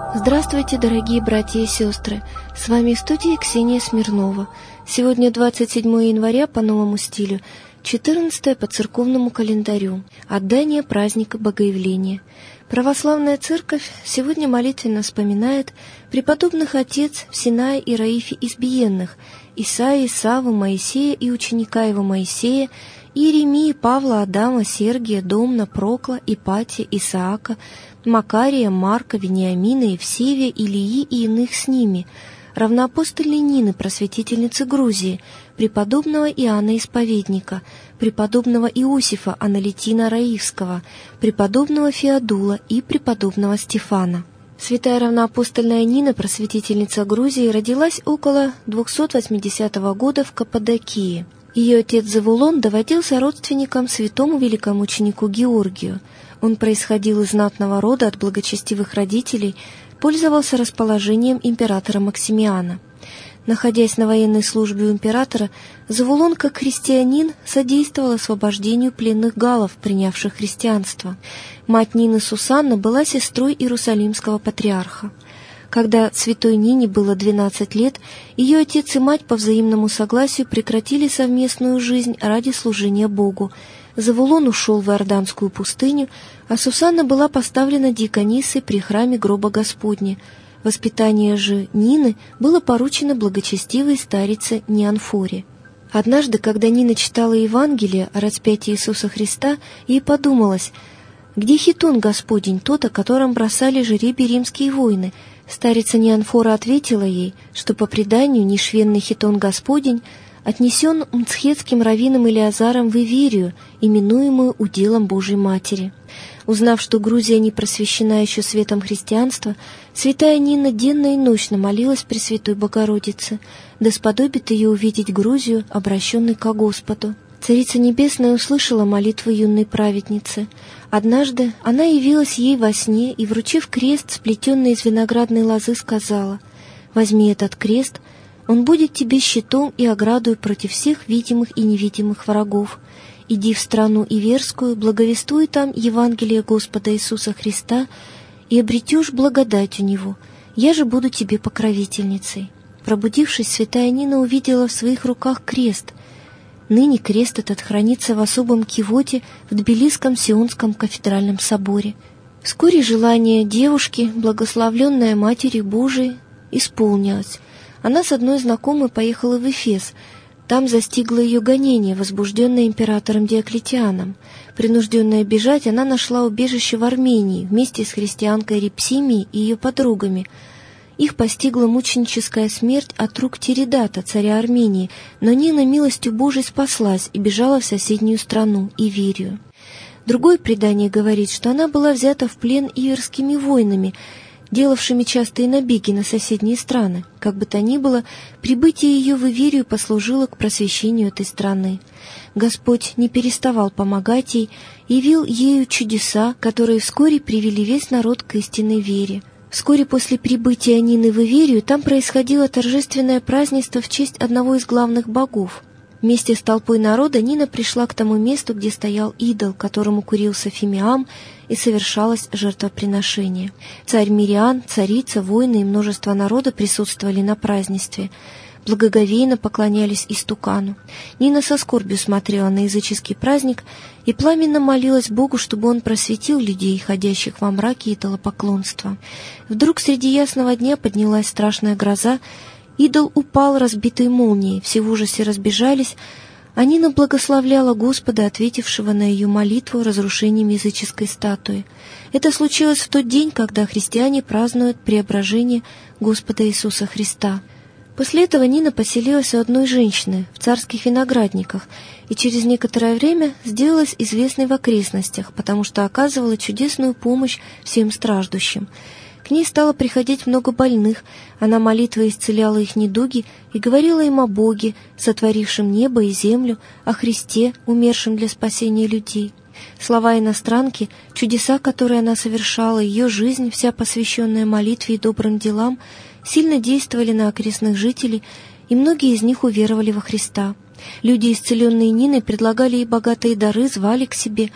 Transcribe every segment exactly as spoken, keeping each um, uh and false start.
Здравствуйте, дорогие братья и сестры! С вами в студии Ксения Смирнова. Сегодня двадцать седьмое января по новому стилю, четырнадцатое по церковному календарю, отдание праздника Богоявления. Православная Церковь сегодня молитвенно вспоминает преподобных отец Всеная и Раифи Избиенных, Исаии, Саввы, Моисея и ученика его Моисея, Иеремии, Павла, Адама, Сергия, Домна, Прокла, Ипатия, Исаака, Макария, Марка, Вениамина, Евсевия, Илии и иных с ними, равноапостольной Нины, просветительницы Грузии, преподобного Иоанна Исповедника, преподобного Иосифа Аналитина Раивского, преподобного Феодула и преподобного Стефана. Святая равноапостольная Нина, просветительница Грузии, родилась около двухсот восьмидесятого года в Каппадокии. Ее отец Завулон доводился родственником святому великомученику Георгию. Он происходил из знатного рода от благочестивых родителей, пользовался расположением императора Максимиана. Находясь на военной службе у императора, Завулон, как христианин, содействовал освобождению пленных галлов, принявших христианство. Мать Нины Сусанна была сестрой Иерусалимского патриарха. Когда святой Нине было двенадцать лет, ее отец и мать по взаимному согласию прекратили совместную жизнь ради служения Богу. Завулон ушел в Иорданскую пустыню, а Сусанна была поставлена диаконissой при храме гроба Господня. Воспитание же Нины было поручено благочестивой старице Неанфоре. Однажды, когда Нина читала Евангелие о распятии Иисуса Христа, ей подумалось: где хитон Господень, тот, о котором бросали жребий римские воины? Старица Неанфора ответила ей, что по преданию нешвенный хитон Господень отнесен мцхетским раввином Илиазаром в Иверию, именуемую уделом Божьей Матери. Узнав, что Грузия не просвещена еще светом христианства, святая Нина денно и ночно молилась Пресвятой Богородице, да сподобит ее увидеть Грузию, обращенной ко Господу. Царица Небесная услышала молитву юной праведницы. Однажды она явилась ей во сне и, вручив крест, сплетенный из виноградной лозы, сказала: «Возьми этот крест, он будет тебе щитом и оградой против всех видимых и невидимых врагов. Иди в страну Иверскую, благовествуй там Евангелие Господа Иисуса Христа и обретешь благодать у Него. Я же буду тебе покровительницей». Пробудившись, святая Нина увидела в своих руках крест. Ныне крест этот хранится в особом кивоте в Тбилисском Сионском кафедральном соборе. Вскоре желание девушки, благословленной Матерью Божией, исполнилось. Она с одной знакомой поехала в Эфес. Там застигло ее гонение, возбужденное императором Диоклетианом. Принужденная бежать, она нашла убежище в Армении вместе с христианкой Репсимией и ее подругами. Их постигла мученическая смерть от рук Тиридата, царя Армении, но Нина милостью Божией спаслась и бежала в соседнюю страну, Иверию. Другое предание говорит, что она была взята в плен иверскими воинами, делавшими частые набеги на соседние страны. Как бы то ни было, прибытие ее в Иверию послужило к просвещению этой страны. Господь не переставал помогать ей, явил ею чудеса, которые вскоре привели весь народ к истинной вере. Вскоре после прибытия Нины в Иверию там происходило торжественное празднество в честь одного из главных богов. Вместе с толпой народа Нина пришла к тому месту, где стоял идол, которому курился фимиам, и совершалось жертвоприношение. Царь Мириан, царица, воины и множество народа присутствовали на празднестве. Благоговейно поклонялись истукану. Нина со скорбью смотрела на языческий праздник и пламенно молилась Богу, чтобы он просветил людей, ходящих во мраке идолопоклонства. Вдруг среди ясного дня поднялась страшная гроза, идол упал, разбитый молнией, все в ужасе разбежались, а Нина благословляла Господа, ответившего на ее молитву разрушением языческой статуи. Это случилось в тот день, когда христиане празднуют преображение Господа Иисуса Христа. После этого Нина поселилась у одной женщины в царских виноградниках и через некоторое время сделалась известной в окрестностях, потому что оказывала чудесную помощь всем страждущим. К ней стало приходить много больных, она молитвой исцеляла их недуги и говорила им о Боге, сотворившем небо и землю, о Христе, умершем для спасения людей. Слова иностранки, чудеса, которые она совершала, ее жизнь, вся посвященная молитве и добрым делам, сильно действовали на окрестных жителей, и многие из них уверовали во Христа. Люди, исцеленные Ниной, предлагали ей богатые дары, звали к себе,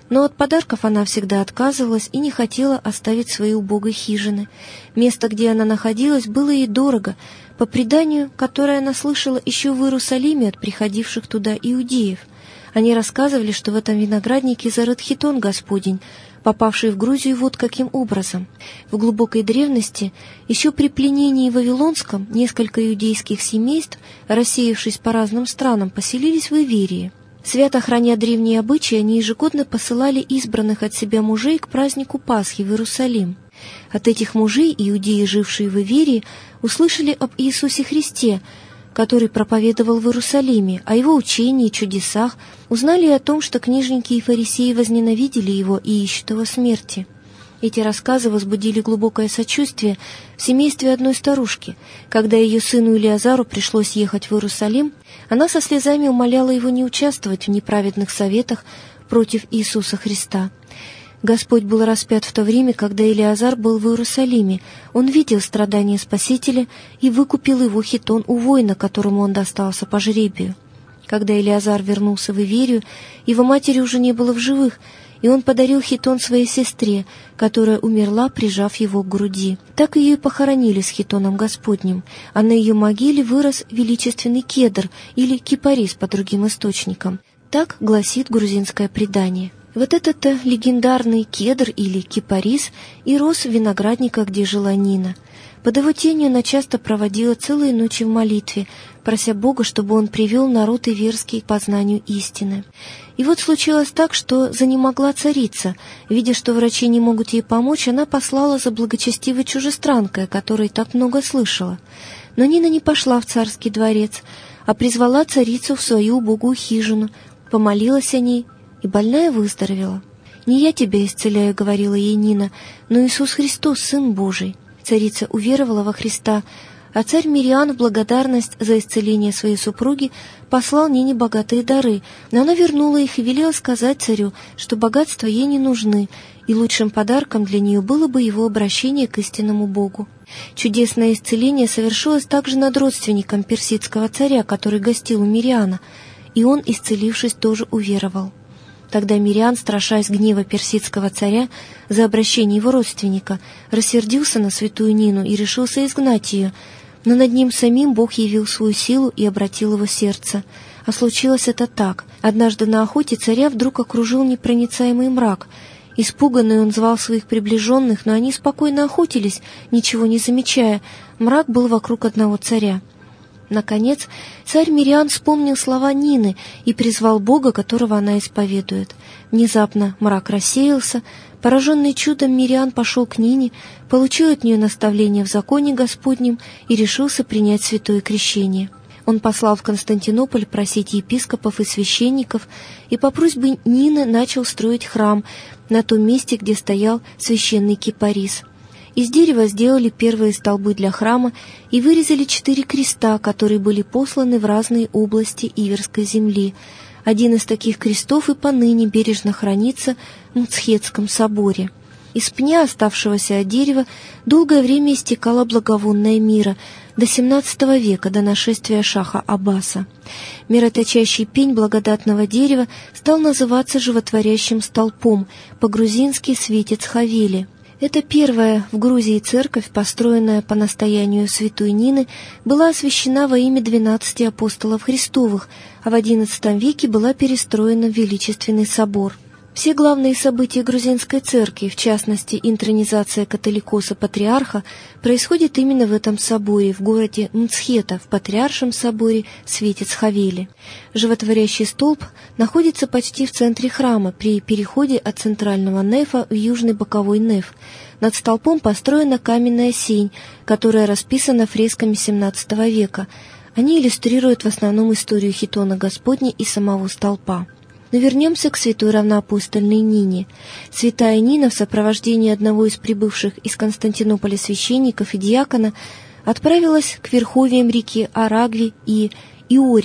Но от подарков она всегда отказывалась и не хотела оставить свои убогой хижины. Место, где она находилась, было ей дорого, по преданию, которое она слышала еще в Иерусалиме от приходивших туда иудеев. Они рассказывали, что в этом винограднике зарыт хитон Господень, попавший в Грузию вот каким образом. В глубокой древности, еще при пленении Вавилонском, несколько иудейских семейств, рассеявшись по разным странам, поселились в Иверии. Свято храня древние обычаи, они ежегодно посылали избранных от себя мужей к празднику Пасхи в Иерусалим. От этих мужей иудеи, жившие в Иверии, услышали об Иисусе Христе, который проповедовал в Иерусалиме, о его учении и чудесах, узнали о том, что книжники и фарисеи возненавидели его и ищут его смерти. Эти рассказы возбудили глубокое сочувствие в семействе одной старушки. Когда ее сыну Илиазару пришлось ехать в Иерусалим, она со слезами умоляла его не участвовать в неправедных советах против Иисуса Христа. Господь был распят в то время, когда Илиазар был в Иерусалиме. Он видел страдания Спасителя и выкупил его хитон у воина, которому он достался по жребию. Когда Илиазар вернулся в Иверию, его матери уже не было в живых, и он подарил хитон своей сестре, которая умерла, прижав его к груди. Так ее и похоронили с хитоном Господним, а на ее могиле вырос величественный кедр или кипарис по другим источникам. Так гласит грузинское предание. Вот этот-то легендарный кедр или кипарис и рос в виноградниках, где жила Нина. Под его тенью она часто проводила целые ночи в молитве, прося Бога, чтобы он привел народ иверский к познанию истины. И вот случилось так, что занемогла царица. Видя, что врачи не могут ей помочь, она послала за благочестивой чужестранкой, о которой так много слышала. Но Нина не пошла в царский дворец, а призвала царицу в свою убогую хижину, помолилась о ней, и больная выздоровела. «Не я тебя исцеляю», — говорила ей Нина, — «но Иисус Христос, Сын Божий». Царица уверовала во Христа, а царь Мириан в благодарность за исцеление своей супруги послал Нине богатые дары, но она вернула их и велела сказать царю, что богатства ей не нужны, и лучшим подарком для нее было бы его обращение к истинному Богу. Чудесное исцеление совершилось также над родственником персидского царя, который гостил у Мириана, и он, исцелившись, тоже уверовал. Тогда Мириан, страшась гнева персидского царя за обращение его родственника, рассердился на святую Нину и решился изгнать ее, но над ним самим Бог явил свою силу и обратил его сердце. А случилось это так. Однажды на охоте царя вдруг окружил непроницаемый мрак. Испуганный он звал своих приближенных, но они спокойно охотились, ничего не замечая. Мрак был вокруг одного царя. Наконец, царь Мириан вспомнил слова Нины и призвал Бога, которого она исповедует. Внезапно мрак рассеялся, пораженный чудом Мириан пошел к Нине, получил от нее наставление в законе Господнем и решился принять святое крещение. Он послал в Константинополь просить епископов и священников, и по просьбе Нины начал строить храм на том месте, где стоял священный кипарис. Из дерева сделали первые столбы для храма и вырезали четыре креста, которые были посланы в разные области Иверской земли. Один из таких крестов и поныне бережно хранится в Мцхетском соборе. Из пня, оставшегося от дерева, долгое время истекала благовонная мира, до семнадцатого века, до нашествия шаха Аббаса. Мироточащий пень благодатного дерева стал называться животворящим столпом, по-грузински «светец Хавели». Эта первая в Грузии церковь, построенная по настоянию святой Нины, была освящена во имя двенадцати апостолов Христовых, а в одиннадцатом веке была перестроена в величественный собор. Все главные события грузинской церкви, в частности интронизация католикоса-патриарха, происходят именно в этом соборе, в городе Мцхета, в Патриаршем соборе Светец Хавели. Животворящий столб находится почти в центре храма, при переходе от центрального нефа в южный боковой неф. Над столпом построена каменная сень, которая расписана фресками семнадцатого века. Они иллюстрируют в основном историю хитона Господня и самого столпа. Но вернемся к святой равноапостольной Нине. Святая Нина в сопровождении одного из прибывших из Константинополя священников и диакона отправилась к верховьям реки Арагви и Иори,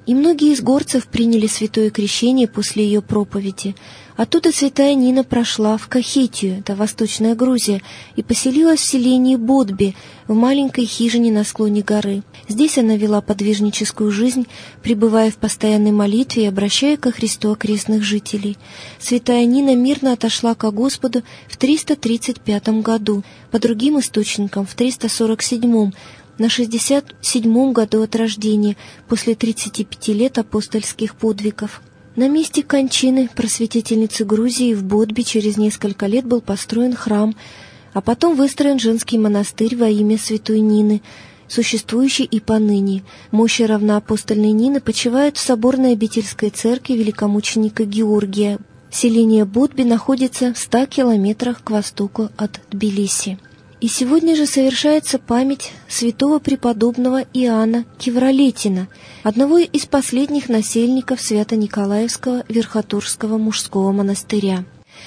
И многие из горцев приняли святое крещение после ее проповеди. Оттуда святая Нина прошла в Кахетию, это Восточная Грузия, и поселилась в селении Бодби, в маленькой хижине на склоне горы. Здесь она вела подвижническую жизнь, пребывая в постоянной молитве и обращая ко Христу окрестных жителей. Святая Нина мирно отошла ко Господу в триста тридцать пятом году, по другим источникам в триста сорок седьмом, на шестьдесят седьмом году от рождения, после тридцати пяти лет апостольских подвигов. На месте кончины просветительницы Грузии в Бодби через несколько лет был построен храм, а потом выстроен женский монастырь во имя святой Нины, существующий и поныне. Мощи равноапостольной Нины почивают в соборной обительской церкви великомученика Георгия. Селение Бодби находится в ста километрах к востоку от Тбилиси. И сегодня же совершается память святого преподобного Иоанна Кевролетина, одного из последних насельников Свято-Николаевского Верхотурского мужского монастыря.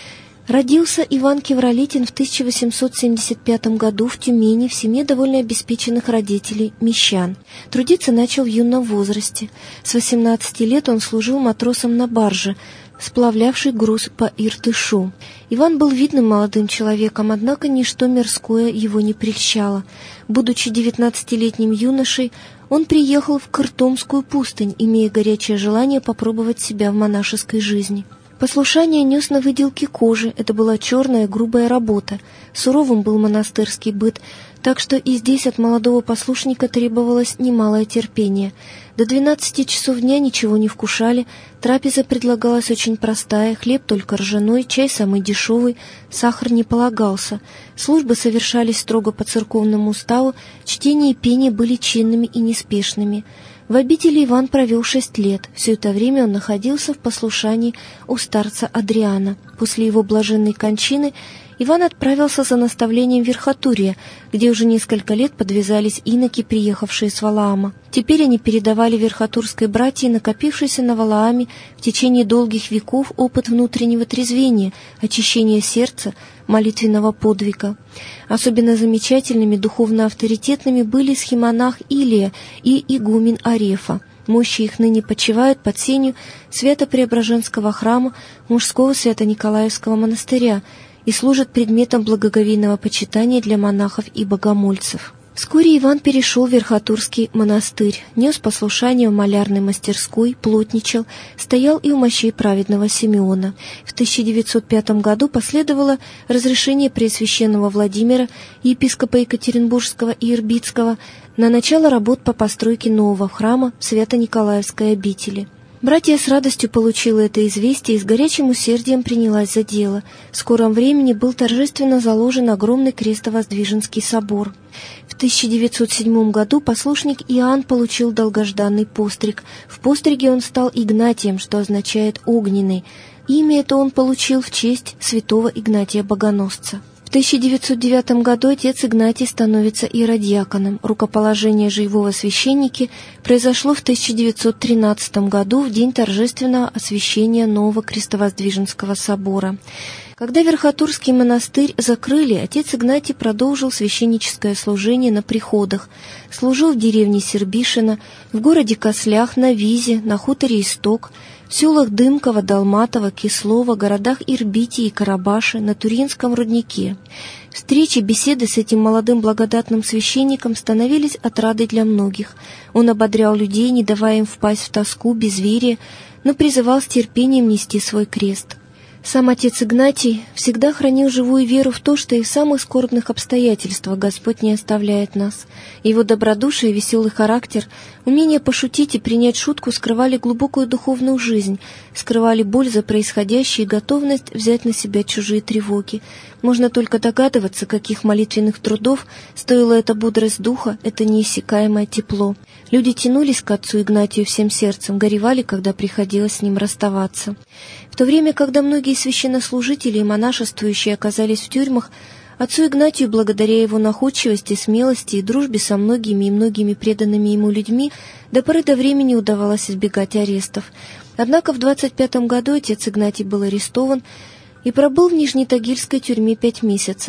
Родился Иван Кевролетин в тысяча восемьсот семьдесят пятом году в Тюмени в семье довольно обеспеченных родителей мещан. Трудиться начал в юном возрасте. С восемнадцати лет он служил матросом на барже, сплавлявший груз по Иртышу. Иван был видным молодым человеком, однако ничто мирское его не прельщало. Будучи девятнадцатилетним юношей, он приехал в Кыртомскую пустынь, имея горячее желание попробовать себя в монашеской жизни. Послушание нес на выделке кожи, это была черная грубая работа. Суровым был монастырский быт, так что и здесь от молодого послушника требовалось немалое терпение. До двенадцати часов дня ничего не вкушали, трапеза предлагалась очень простая, хлеб только ржаной, чай самый дешевый, сахар не полагался. Службы совершались строго по церковному уставу, чтение и пение были чинными и неспешными. В обители Иван провел шесть лет. Все это время он находился в послушании у старца Адриана. После его блаженной кончины Иван отправился за наставлением в Верхотурье, где уже несколько лет подвязались иноки, приехавшие с Валаама. Теперь они передавали верхотурской братье накопившийся на Валааме в течение долгих веков опыт внутреннего трезвения, очищения сердца, молитвенного подвига. Особенно замечательными, духовно авторитетными были схимонах Илия и игумен Арефа. Мощи их ныне почивают под сенью Свято-Преображенского храма мужского Свято-Николаевского монастыря и служат предметом благоговейного почитания для монахов и богомольцев. Вскоре Иван перешел в Верхотурский монастырь, нес послушание в малярной мастерской, плотничал, стоял и у мощей праведного Симеона. В тысяча девятьсот пятом году последовало разрешение Преосвященного Владимира, епископа Екатеринбургского и Ирбитского, на начало работ по постройке нового храма в Свято-Николаевской обители. Братья с радостью получила это известие и с горячим усердием принялась за дело. В скором времени был торжественно заложен огромный Крестовоздвиженский собор. В тысяча девятьсот седьмом году послушник Иоанн получил долгожданный постриг. В постриге он стал Игнатием, что означает «огненный». Имя это он получил в честь святого Игнатия Богоносца. В тысяча девятьсот девятом году отец Игнатий становится иеродиаконом. Рукоположение же его во священники произошло в тысяча девятьсот тринадцатом году в день торжественного освящения нового Крестовоздвиженского собора. Когда Верхотурский монастырь закрыли, отец Игнатий продолжил священническое служение на приходах. Служил в деревне Сербишино, в городе Кослях, на Визе, на хуторе Исток, в селах Дымково, Долматово, Кислово, городах Ирбите и Карабаше, на Туринском руднике. Встречи, беседы с этим молодым благодатным священником становились отрадой для многих. Он ободрял людей, не давая им впасть в тоску, безверие, но призывал с терпением нести свой крест. Сам отец Игнатий всегда хранил живую веру в то, что и в самых скорбных обстоятельствах Господь не оставляет нас. Его добродушие и веселый характер, умение пошутить и принять шутку скрывали глубокую духовную жизнь, скрывали боль за происходящее и готовность взять на себя чужие тревоги. Можно только догадываться, каких молитвенных трудов стоила эта бодрость духа, это неиссякаемое тепло. Люди тянулись к отцу Игнатию всем сердцем, горевали, когда приходилось с ним расставаться. В то время, когда многие священнослужители и монашествующие оказались в тюрьмах, отцу Игнатию, благодаря его находчивости, смелости и дружбе со многими и многими преданными ему людьми, до поры до времени удавалось избегать арестов. Однако в двадцать пятом году отец Игнатий был арестован и пробыл в Нижнетагильской тюрьме пять месяцев. В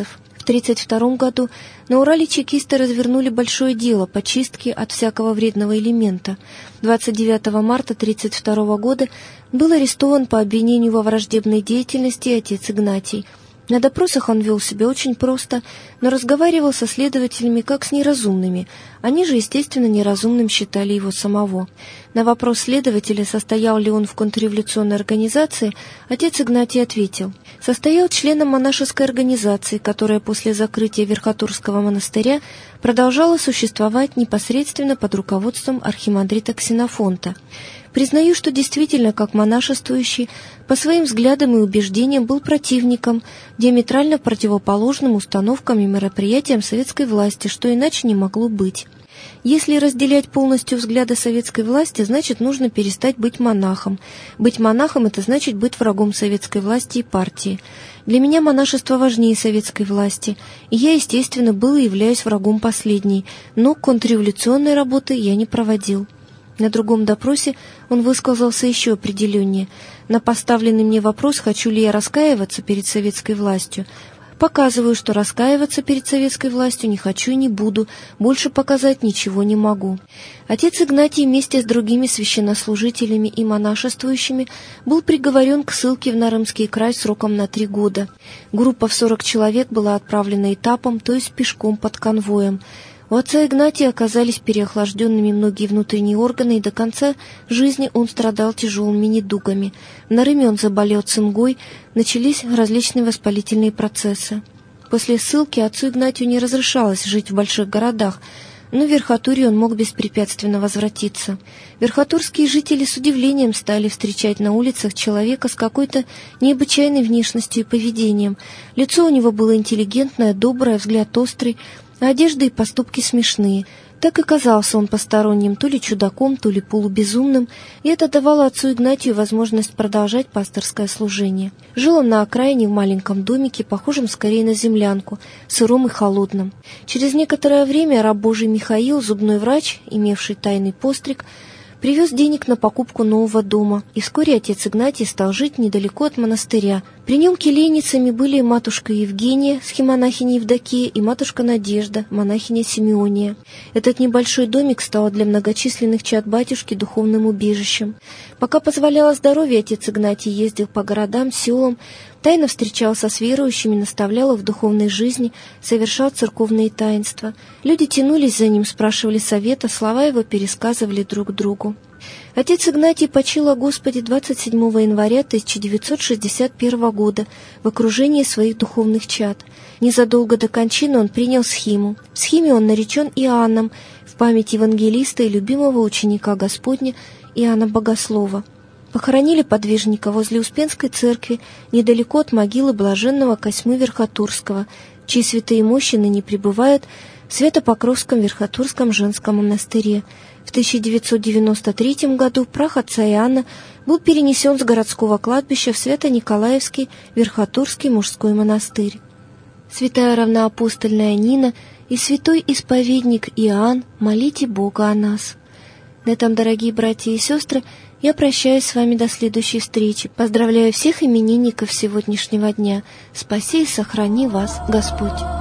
тридцать втором году на Урале чекисты развернули большое дело по чистке от всякого вредного элемента. двадцать девятого марта тридцать второго года был арестован по обвинению во враждебной деятельности отец Игнатий. На допросах он вел себя очень просто, но разговаривал со следователями как с неразумными. Они же, естественно, неразумным считали его самого. На вопрос следователя, состоял ли он в контрреволюционной организации, отец Игнатий ответил: состоял членом монашеской организации, которая после закрытия Верхотурского монастыря продолжала существовать непосредственно под руководством архимандрита Ксенофонта. Признаю, что действительно, как монашествующий, по своим взглядам и убеждениям был противником, диаметрально противоположным установкам и мероприятиям советской власти, что иначе не могло быть. Если разделять полностью взгляды советской власти, значит, нужно перестать быть монахом. Быть монахом – это значит быть врагом советской власти и партии. Для меня монашество важнее советской власти, и я, естественно, был и являюсь врагом последней, но контрреволюционной работы я не проводил. На другом допросе он высказался еще определеннее. На поставленный мне вопрос, хочу ли я раскаиваться перед советской властью, показываю, что раскаиваться перед советской властью не хочу и не буду, больше показать ничего не могу. Отец Игнатий вместе с другими священнослужителями и монашествующими был приговорен к ссылке в Нарымский край сроком на три года. Группа в сорок человек была отправлена этапом, то есть пешком под конвоем. У отца Игнатия оказались переохлажденными многие внутренние органы, и до конца жизни он страдал тяжелыми недугами. В Нарыме он заболел цингой, начались различные воспалительные процессы. После ссылки отцу Игнатию не разрешалось жить в больших городах, но в Верхотурье он мог беспрепятственно возвратиться. Верхотурские жители с удивлением стали встречать на улицах человека с какой-то необычайной внешностью и поведением. Лицо у него было интеллигентное, доброе, взгляд острый, а одежда и поступки смешные. Так и казался он посторонним, то ли чудаком, то ли полубезумным, и это давало отцу Игнатию возможность продолжать пасторское служение. Жил он на окраине в маленьком домике, похожем скорее на землянку, сыром и холодном. Через некоторое время раб Божий Михаил, зубной врач, имевший тайный постриг, привез денег на покупку нового дома, и вскоре отец Игнатий стал жить недалеко от монастыря. При нем келейницами были матушка Евгения, схимонахиня Евдокия, и матушка Надежда, монахиня Симеония. Этот небольшой домик стал для многочисленных чад батюшки духовным убежищем. Пока позволяло здоровье, отец Игнатий ездил по городам, селам, тайно встречался с верующими, наставлял их в духовной жизни, совершал церковные таинства. Люди тянулись за ним, спрашивали совета, слова его пересказывали друг другу. Отец Игнатий почил о Господе двадцать седьмого января тысяча девятьсот шестьдесят первого года в окружении своих духовных чад. Незадолго до кончины он принял схиму. В схиме он наречен Иоанном в память евангелиста и любимого ученика Господня Иоанна Богослова. Похоронили подвижника возле Успенской церкви, недалеко от могилы блаженного Косьмы Верхотурского, чьи святые мощи ныне пребывают в Свято-Покровском Верхотурском женском монастыре. В тысяча девятьсот девяносто третьем году прах отца Иоанна был перенесен с городского кладбища в Свято-Николаевский Верхотурский мужской монастырь. Святая равноапостольная Нина и святой исповедник Иоанн, молите Бога о нас. На этом, дорогие братья и сестры, я прощаюсь с вами до следующей встречи. Поздравляю всех именинников сегодняшнего дня. Спаси и сохрани вас, Господь.